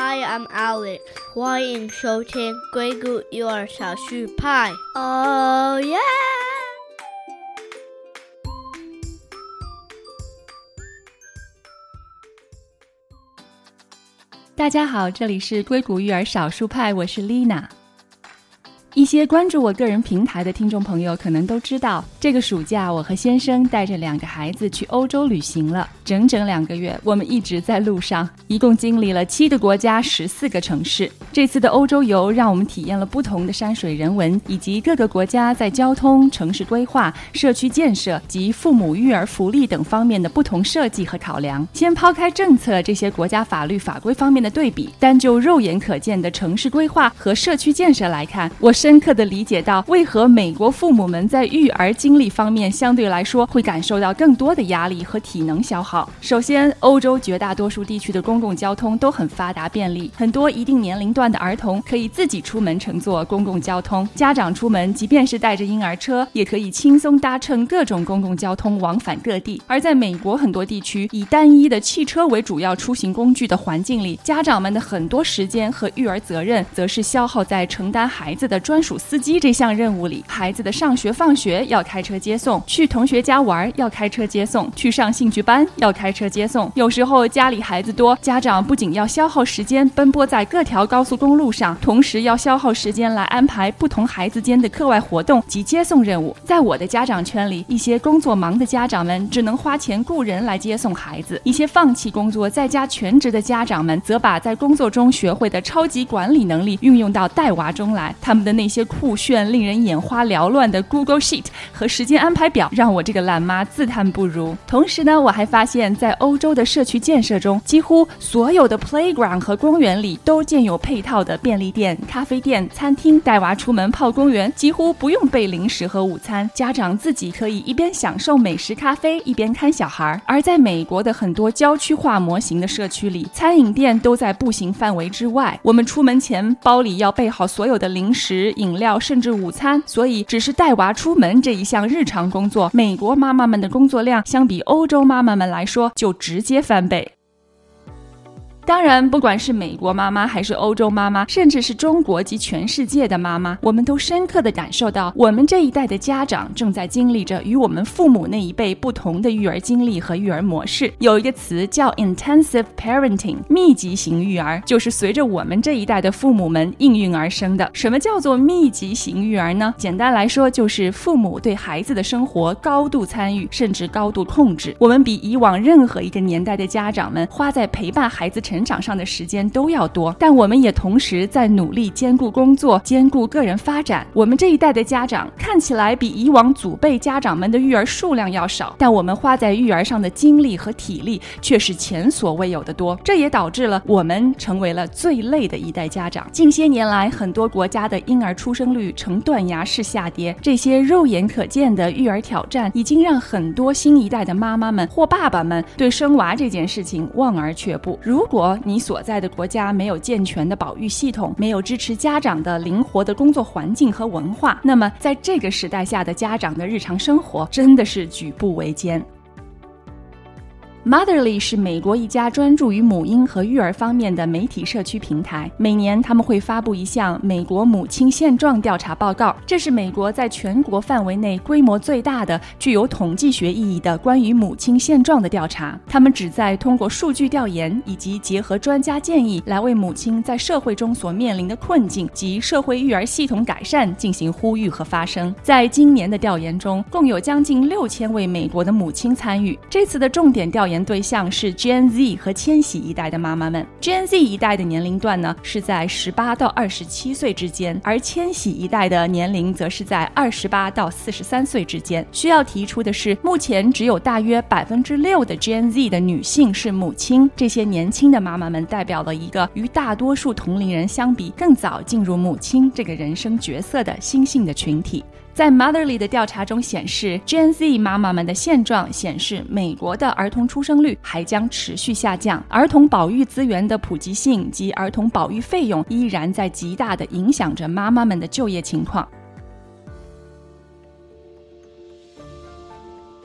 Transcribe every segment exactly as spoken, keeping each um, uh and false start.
Hi, I'm Alex. 欢迎收听硅谷育儿小super派。Oh yeah! 大家好，这里是硅谷育儿少数派，我是 Lina。一些关注我个人平台的听众朋友可能都知道，这个暑假我和先生带着两个孩子去欧洲旅行了，整整两个月，我们一直在路上，一共经历了七个国家十四个城市。这次的欧洲游让我们体验了不同的山水人文，以及各个国家在交通、城市规划、社区建设及父母育儿福利等方面的不同设计和考量。先抛开政策这些国家法律法规方面的对比，单就肉眼可见的城市规划和社区建设来看，我深刻地理解到为何美国父母们在育儿经历方面相对来说会感受到更多的压力和体能消耗。首先，欧洲绝大多数地区的公共交通都很发达便利，很多一定年龄段的儿童可以自己出门乘坐公共交通，家长出门即便是带着婴儿车也可以轻松搭乘各种公共交通往返各地。而在美国很多地区以单一的汽车为主要出行工具的环境里，家长们的很多时间和育儿责任则是消耗在承担孩子的专属司机这项任务里。孩子的上学放学要开车接送，去同学家玩要开车接送，去上兴趣班要开车接送。有时候家里孩子多，家长不仅要消耗时间奔波在各条高速公路上，同时要消耗时间来安排不同孩子间的课外活动及接送任务。在我的家长圈里，一些工作忙的家长们只能花钱雇人来接送孩子，一些放弃工作在家全职的家长们则把在工作中学会的超级管理能力运用到带娃中来。他们的那些酷炫令人眼花缭乱的 Google Sheet 和时间安排表让我这个懒妈自叹不如。同时呢，我还发现在欧洲的社区建设中，几乎所有的 playground 和公园里都建有配套的便利店、咖啡店、餐厅，带娃出门泡公园几乎不用备零食和午餐，家长自己可以一边享受美食咖啡一边看小孩。而在美国的很多郊区化模型的社区里，餐饮店都在步行范围之外，我们出门前包里要备好所有的零食、饮料甚至午餐，所以只是带娃出门这一项日常工作，美国妈妈们的工作量相比欧洲妈妈们来说就直接翻倍。当然，不管是美国妈妈还是欧洲妈妈，甚至是中国及全世界的妈妈，我们都深刻地感受到我们这一代的家长正在经历着与我们父母那一辈不同的育儿经历和育儿模式。有一个词叫 intensive parenting， 密集型育儿，就是随着我们这一代的父母们应运而生的。什么叫做密集型育儿呢？简单来说，就是父母对孩子的生活高度参与，甚至高度控制。我们比以往任何一个年代的家长们花在陪伴孩子成长上的时间都要多，但我们也同时在努力兼顾工作，兼顾个人发展。我们这一代的家长看起来比以往祖辈家长们的育儿数量要少，但我们花在育儿上的精力和体力却是前所未有的多，这也导致了我们成为了最累的一代家长。近些年来，很多国家的婴儿出生率呈断崖式下跌，这些肉眼可见的育儿挑战已经让很多新一代的妈妈们或爸爸们对生娃这件事情望而却步。如果你所在的国家没有健全的保育系统，没有支持家长的灵活的工作环境和文化，那么在这个时代下的家长的日常生活真的是举步维艰。Motherly 是美国一家专注于母婴和育儿方面的媒体社区平台，每年他们会发布一项美国母亲现状调查报告，这是美国在全国范围内规模最大的具有统计学意义的关于母亲现状的调查。他们旨在通过数据调研以及结合专家建议来为母亲在社会中所面临的困境及社会育儿系统改善进行呼吁和发声。在今年的调研中，共有将近六千位美国的母亲参与，这次的重点调研对象是 Gen Z 和千禧一代的妈妈们。 Gen Z 一代的年龄段呢是在十八到二十七岁之间，而千禧一代的年龄则是在二十八到四十三岁之间。需要提出的是，目前只有大约百分之六的 Gen Z 的女性是母亲，这些年轻的妈妈们代表了一个与大多数同龄人相比更早进入母亲这个人生角色的新兴的群体。在 Motherly 的调查中显示， Gen Z 妈妈们的现状显示，美国的儿童出生率还将持续下降，儿童保育资源的普及性及儿童保育费用依然在极大地影响着妈妈们的就业情况。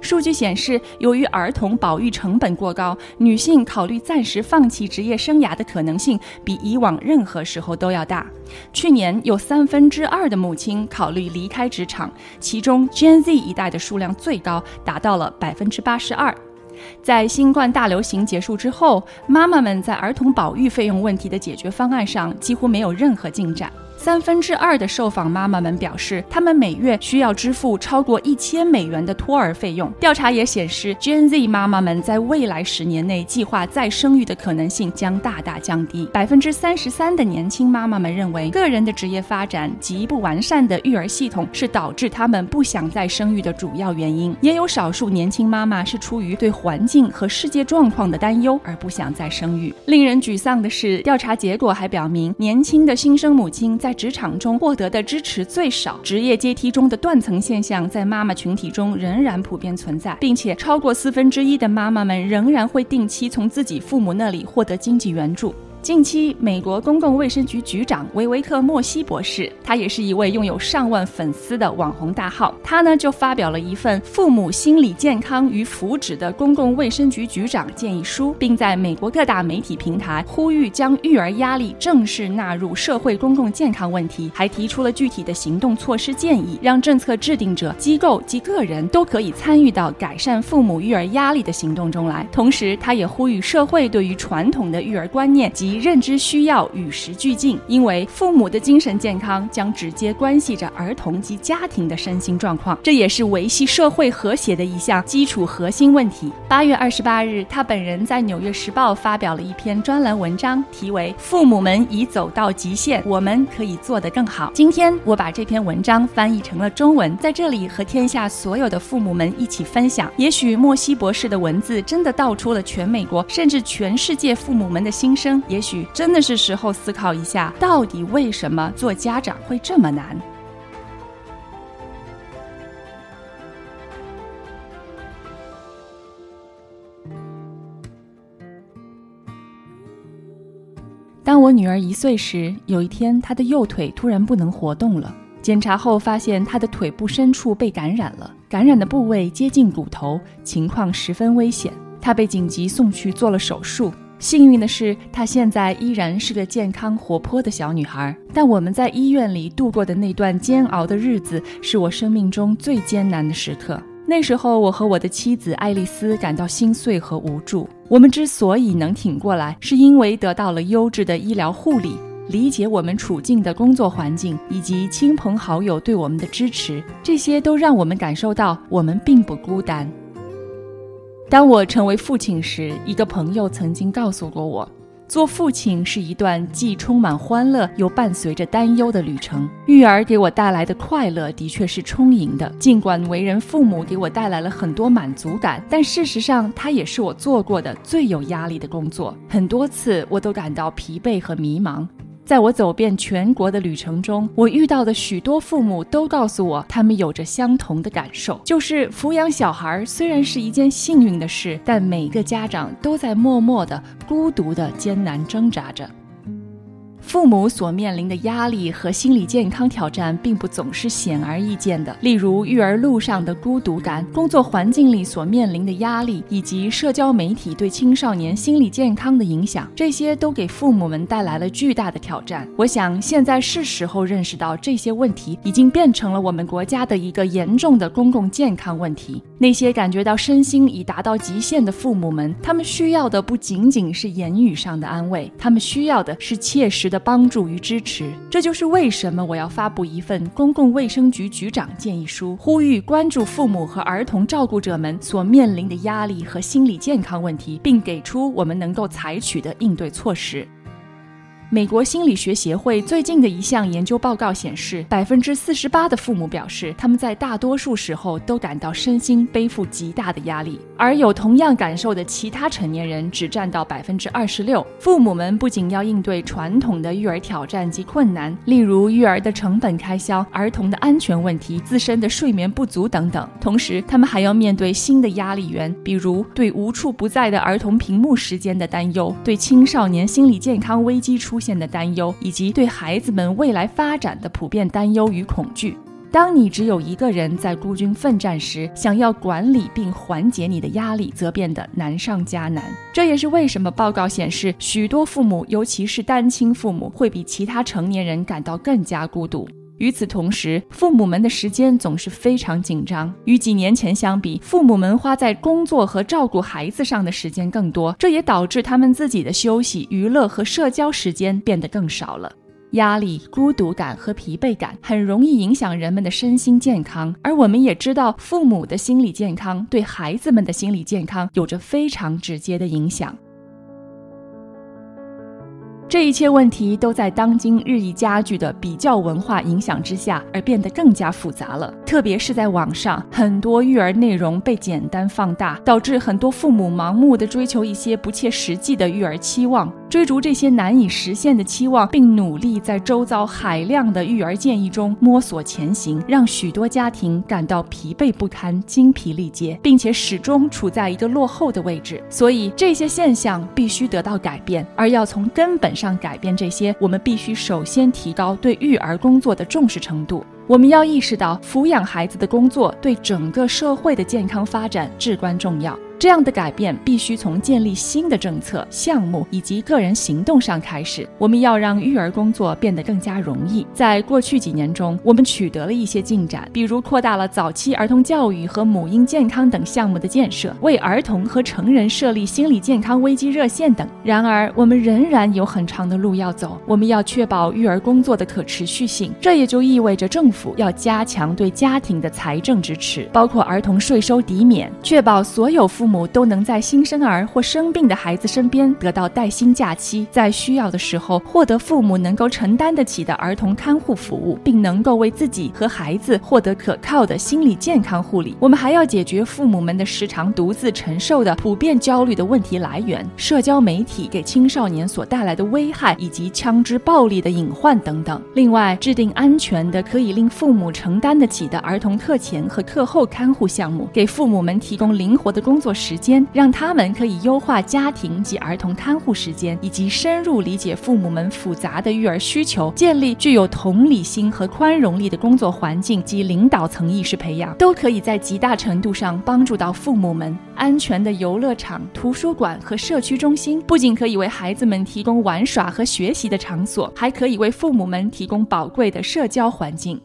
数据显示，由于儿童保育成本过高，女性考虑暂时放弃职业生涯的可能性比以往任何时候都要大。去年有三分之二的母亲考虑离开职场，其中 Gen Z 一代的数量最高，达到了百分之八十二。在新冠大流行结束之后，妈妈们在儿童保育费用问题的解决方案上几乎没有任何进展。三分之二的受访妈妈们表示，她们每月需要支付超过一千美元的托儿费用。调查也显示 Gen Z 妈妈们在未来十年内计划再生育的可能性将大大降低。百分之三十三的年轻妈妈们认为，个人的职业发展及不完善的育儿系统是导致她们不想再生育的主要原因。也有少数年轻妈妈是出于对环境和世界状况的担忧而不想再生育。令人沮丧的是，调查结果还表明，年轻的新生母亲在职场中获得的支持最少，职业阶梯中的断层现象在妈妈群体中仍然普遍存在，并且超过四分之一的妈妈们仍然会定期从自己父母那里获得经济援助。近期，美国公共卫生局局长维维克·莫西博士，他也是一位拥有上万粉丝的网红大号，他呢就发表了一份父母心理健康与福祉的公共卫生局局长建议书，并在美国各大媒体平台呼吁将育儿压力正式纳入社会公共健康问题，还提出了具体的行动措施建议，让政策制定者、机构及个人都可以参与到改善父母育儿压力的行动中来。同时，他也呼吁社会对于传统的育儿观念及认知需要与时俱进，因为父母的精神健康将直接关系着儿童及家庭的身心状况，这也是维系社会和谐的一项基础核心问题。八月二十八日，他本人在《纽约时报》发表了一篇专栏文章，题为《父母们已走到极限，我们可以做得更好》。今天我把这篇文章翻译成了中文，在这里和天下所有的父母们一起分享。也许莫西博士的文字真的道出了全美国甚至全世界父母们的心声，也许真的是时候思考一下，到底为什么做家长会这么难？当我女儿一岁时，有一天她的右腿突然不能活动了。检查后发现她的腿部深处被感染了，感染的部位接近骨头，情况十分危险。她被紧急送去做了手术。幸运的是，她现在依然是个健康活泼的小女孩，但我们在医院里度过的那段煎熬的日子是我生命中最艰难的时刻。那时候我和我的妻子爱丽丝感到心碎和无助。我们之所以能挺过来，是因为得到了优质的医疗护理，理解我们处境的工作环境，以及亲朋好友对我们的支持，这些都让我们感受到我们并不孤单。当我成为父亲时，一个朋友曾经告诉过我，做父亲是一段既充满欢乐又伴随着担忧的旅程。育儿给我带来的快乐的确是充盈的，尽管为人父母给我带来了很多满足感，但事实上它也是我做过的最有压力的工作。很多次我都感到疲惫和迷茫。在我走遍全国的旅程中，我遇到的许多父母都告诉我，他们有着相同的感受，就是抚养小孩虽然是一件幸运的事，但每个家长都在默默的、孤独的艰难挣扎着。父母所面临的压力和心理健康挑战并不总是显而易见的，例如育儿路上的孤独感、工作环境里所面临的压力，以及社交媒体对青少年心理健康的影响，这些都给父母们带来了巨大的挑战。我想现在是时候认识到，这些问题已经变成了我们国家的一个严重的公共健康问题。那些感觉到身心已达到极限的父母们，他们需要的不仅仅是言语上的安慰，他们需要的是切实的帮助与支持。这就是为什么我要发布一份公共卫生局局长建议书，呼吁关注父母和儿童照顾者们所面临的压力和心理健康问题，并给出我们能够采取的应对措施。美国心理学协会最近的一项研究报告显示， 百分之四十八 的父母表示他们在大多数时候都感到身心背负极大的压力，而有同样感受的其他成年人只占到 百分之二十六。 父母们不仅要应对传统的育儿挑战及困难，例如育儿的成本开销、儿童的安全问题、自身的睡眠不足等等，同时他们还要面对新的压力源，比如对无处不在的儿童屏幕时间的担忧，对青少年心理健康危机出出现的担忧，以及对孩子们未来发展的普遍担忧与恐惧。 当你只有一个人在孤军奋战时，想要管理并缓解你的压力则变得难上加难。这也是为什么报告显示，许多父母，尤其是单亲父母，会比其他成年人感到更加孤独。与此同时，父母们的时间总是非常紧张。与几年前相比，父母们花在工作和照顾孩子上的时间更多，这也导致他们自己的休息、娱乐和社交时间变得更少了。压力、孤独感和疲惫感很容易影响人们的身心健康，而我们也知道，父母的心理健康对孩子们的心理健康有着非常直接的影响。这一切问题都在当今日益加剧的比较文化影响之下而变得更加复杂了。特别是在网上，很多育儿内容被简单放大，导致很多父母盲目地追求一些不切实际的育儿期望，追逐这些难以实现的期望，并努力在周遭海量的育儿建议中摸索前行，让许多家庭感到疲惫不堪、精疲力竭，并且始终处在一个落后的位置。所以这些现象必须得到改变，而要从根本上改变这些，我们必须首先提高对育儿工作的重视程度。我们要意识到，抚养孩子的工作对整个社会的健康发展至关重要。这样的改变必须从建立新的政策、项目以及个人行动上开始。我们要让育儿工作变得更加容易。在过去几年中，我们取得了一些进展，比如扩大了早期儿童教育和母婴健康等项目的建设，为儿童和成人设立心理健康危机热线等。然而，我们仍然有很长的路要走。我们要确保育儿工作的可持续性，这也就意味着政府要加强对家庭的财政支持，包括儿童税收抵免，确保所有父母都能在新生儿或生病的孩子身边得到带薪假期，在需要的时候获得父母能够承担得起的儿童看护服务，并能够为自己和孩子获得可靠的心理健康护理。我们还要解决父母们的时常独自承受的普遍焦虑的问题来源，社交媒体给青少年所带来的危害，以及枪支暴力的隐患等等。另外，制定安全的可以令父母承担得起的儿童课前和课后看护项目，给父母们提供灵活的工作时间，让他们可以优化家庭及儿童看护时间，以及深入理解父母们复杂的育儿需求，建立具有同理心和宽容力的工作环境及领导层意识培养，都可以在极大程度上帮助到父母们。安全的游乐场、图书馆和社区中心不仅可以为孩子们提供玩耍和学习的场所，还可以为父母们提供宝贵的社交环境。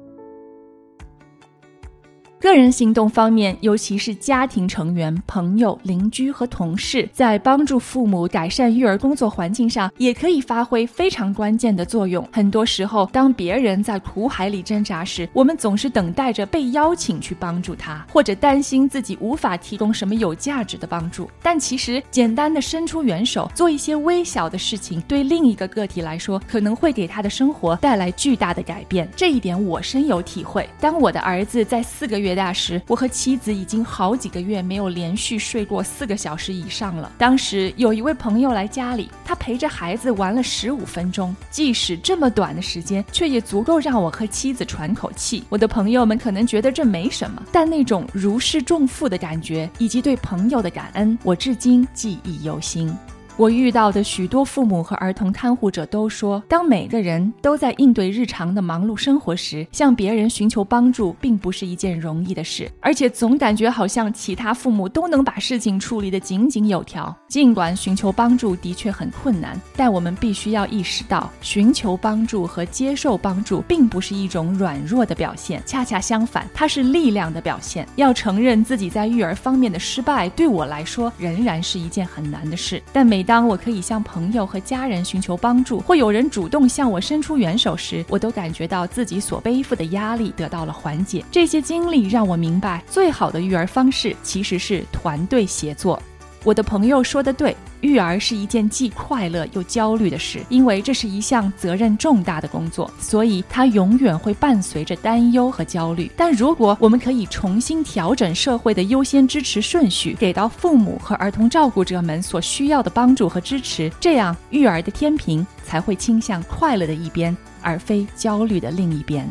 个人行动方面，尤其是家庭成员、朋友、邻居和同事，在帮助父母改善育儿工作环境上，也可以发挥非常关键的作用。很多时候，当别人在苦海里挣扎时，我们总是等待着被邀请去帮助他，或者担心自己无法提供什么有价值的帮助。但其实，简单的伸出援手，做一些微小的事情，对另一个个体来说，可能会给他的生活带来巨大的改变。这一点我深有体会。当我的儿子在四个月大时，我和妻子已经好几个月没有连续睡过四个小时以上了。当时有一位朋友来家里，他陪着孩子玩了十五分钟，即使这么短的时间，却也足够让我和妻子喘口气。我的朋友们可能觉得这没什么，但那种如释重负的感觉，以及对朋友的感恩，我至今记忆犹新。我遇到的许多父母和儿童看护者都说，当每个人都在应对日常的忙碌生活时，向别人寻求帮助并不是一件容易的事，而且总感觉好像其他父母都能把事情处理得井井有条。尽管寻求帮助的确很困难，但我们必须要意识到，寻求帮助和接受帮助并不是一种软弱的表现，恰恰相反，它是力量的表现。要承认自己在育儿方面的失败，对我来说仍然是一件很难的事，但每当我可以向朋友和家人寻求帮助，或有人主动向我伸出援手时，我都感觉到自己所背负的压力得到了缓解。这些经历让我明白，最好的育儿方式其实是团队协作。我的朋友说得对，育儿是一件既快乐又焦虑的事，因为这是一项责任重大的工作，所以它永远会伴随着担忧和焦虑。但如果我们可以重新调整社会的优先支持顺序，给到父母和儿童照顾者们所需要的帮助和支持，这样育儿的天平才会倾向快乐的一边，而非焦虑的另一边。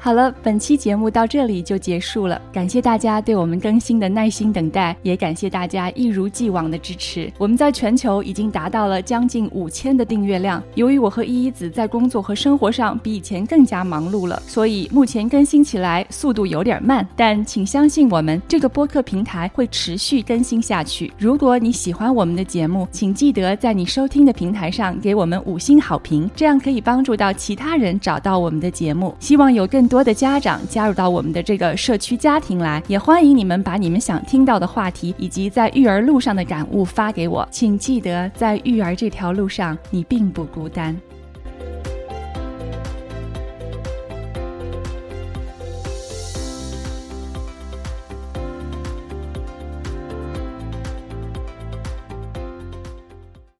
好了，本期节目到这里就结束了，感谢大家对我们更新的耐心等待，也感谢大家一如既往的支持。我们在全球已经达到了将近五千的订阅量。由于我和依依子在工作和生活上比以前更加忙碌了，所以目前更新起来速度有点慢，但请相信我们，这个播客平台会持续更新下去。如果你喜欢我们的节目，请记得在你收听的平台上给我们五星好评，这样可以帮助到其他人找到我们的节目。希望有更多的家长加入到我们的这个社区家庭来，也欢迎你们把你们想听到的话题以及在育儿路上的感悟发给我。请记得，在育儿这条路上，你并不孤单。